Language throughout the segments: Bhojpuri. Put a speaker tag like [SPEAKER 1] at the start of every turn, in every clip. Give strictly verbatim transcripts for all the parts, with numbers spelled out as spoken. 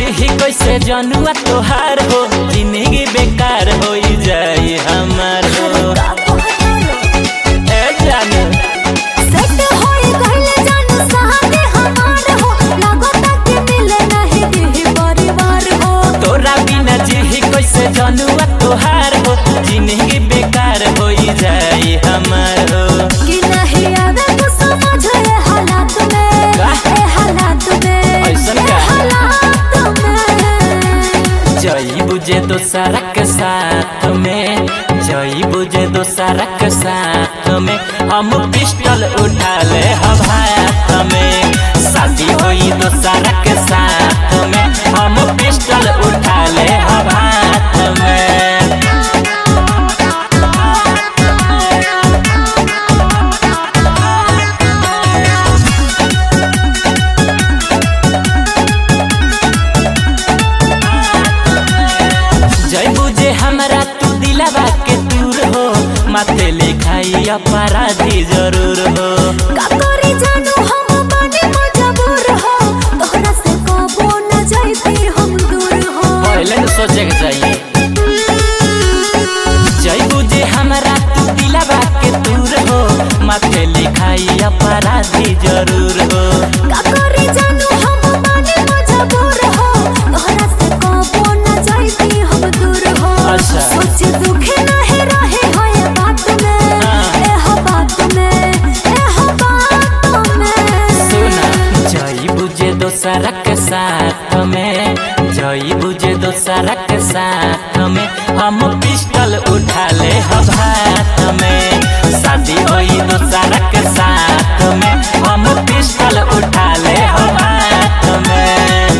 [SPEAKER 1] जी कैसे जनुआ तोहार हो, जिंदगी बेकार हो जाए हमार हो। ए जानू
[SPEAKER 2] सेट होई गइल जानू साथे हमार हो, लागता कि मिले नहीं दिही परिवार हो।
[SPEAKER 1] तोरा बिना जी कैसे जनुआ तोहार हो, जिंदगी बेकार हो जाए हमार हो।
[SPEAKER 2] कि नहीं आवे तो समझ ए हालात में, ए हालात में,
[SPEAKER 1] ऐसन
[SPEAKER 2] ए
[SPEAKER 1] का?
[SPEAKER 2] हालात में।
[SPEAKER 1] जई बुझे दोसरा के साथ में, जई बुझे दोसरा के साथ में, हम पिस्टल उठा ले हम हाथ में। शादी होई दोसरा के साथ में, हम पिस्टल उठा ले हम हाथ में। जय बुझे हमरा तू दिलवा के दूर हो, माथे लिखाई अपराधी जरूर हो।
[SPEAKER 2] का करी जानू हम बने मजबूर हो, तोहरा से कबो न जाइती हम दूर हो।
[SPEAKER 1] पहले न सोचे के चाहिए। जय बुझे हमरा तू दिलवा के दूर हो, माथे लिखाई अपराधी जरूर हो।
[SPEAKER 2] का करी जानू हम बने मजबूर हो, तोहरा से कबो न जाइती हम दूर हो।
[SPEAKER 1] अच्छा।
[SPEAKER 2] सोच दुखे नहीं रहे हो ये बात में,
[SPEAKER 1] हाँ।
[SPEAKER 2] ए हो बात में, ए हो बात में।
[SPEAKER 1] सुना जई बुझे दोसरा के साथ में, जई बुझे दोसरा के साथ में, हम पिस्टल उठा ले हम हाथ में। शादी होई दोसरा के साथ में, हम पिस्टल उठा ले हम हाथ में।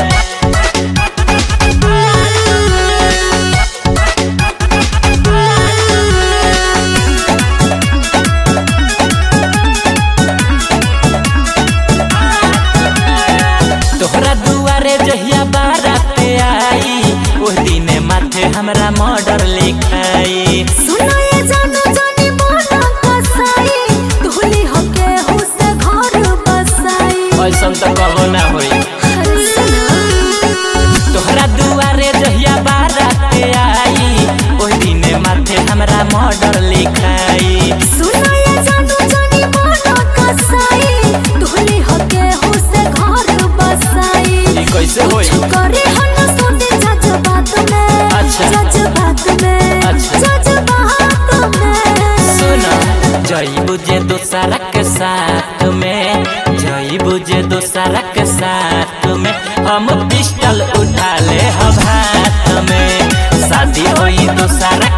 [SPEAKER 1] तोहरा दुआरे जहिया बारात आई, उस दिने माथे हमरा मर्डर लिखाई।
[SPEAKER 2] सुना ये जानू जानी मोना कसाई, धुली होके हुसे घर बसाई।
[SPEAKER 1] ऐसन तो कहो ना होई।
[SPEAKER 2] अरे सुना
[SPEAKER 1] तोहरा दुआरे जहिया बारात आई, उस दिने माथे हमरा मर्डर लिखाई।
[SPEAKER 2] सुना ये जानू जानी मोना कसाई, धुली होके हुसे घर बसाई।
[SPEAKER 1] ई कैसे होई?
[SPEAKER 2] करे हन सोने जज्बात में,
[SPEAKER 1] अच्छा।
[SPEAKER 2] जज्बात में,
[SPEAKER 1] अच्छा।
[SPEAKER 2] जज्बात में।
[SPEAKER 1] सुना जई बुझे दोसरा के साथ में, जई बुझे दोसरा के साथ में, हम पिस्टल उठा ले हम हाथ में। शादी होई दोसरा